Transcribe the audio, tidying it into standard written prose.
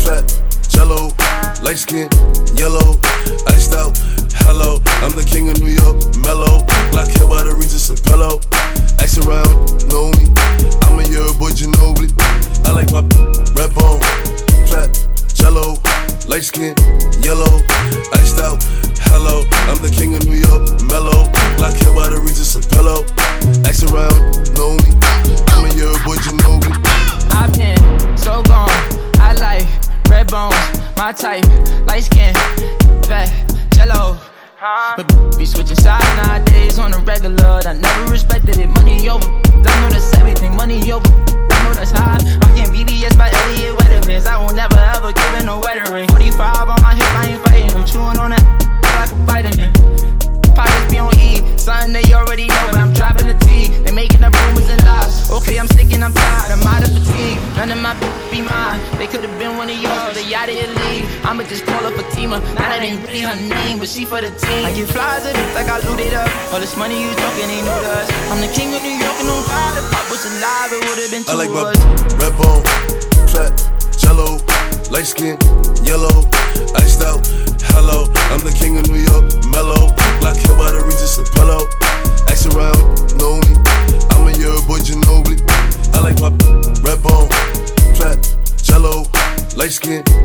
fat, jello, light skin, yellow, iced out, hello. I'm the king of New York, mellow. Black hair by the Regis and pillow. Ask around, know me. I'm a year boy, Ginobili. I like my red bone, fat, jello, light skin, yellow, iced out, hello. I'm the king of New York, mellow. Black hair by the Regis and pillow. Ask around, know me. I'm a year boy, Ginobili. I've been so gone. I like red bones, my type, light skin, fat, jello. But be switching sides nowadays on the regular. I never respected it. Money over. I know that's everything. Money over. I know that's high. Rockin' BBS by Elliot Weathermans. I will never ever give it no wedding ring. 45 on my hip, I ain't fighting. I'm chewing on that like a vitamin. Pockets be on E. Something they already know, but I'm dropping the T. They making up rumors and lies. Okay, I'm sick and I'm tired. I'm out of fatigue. None of my be mine. They could've been one of yours. They out of your league. I'ma just call her Fatima. Now that ain't really her name, but she for the team. I get flies at it like I looted up. All this money you talking ain't new to us. I'm the king of New York and on fire. If Pop was alive, it would've been two I like of my us. red bone, fat, jello, light skin, yellow, iced out, hello. I'm the king of New York, mellow. Black hair by the Regis and pillow. Ask around, know me. I'm a year boy, Ginobili. I like my red bone, fat, jello, light skin,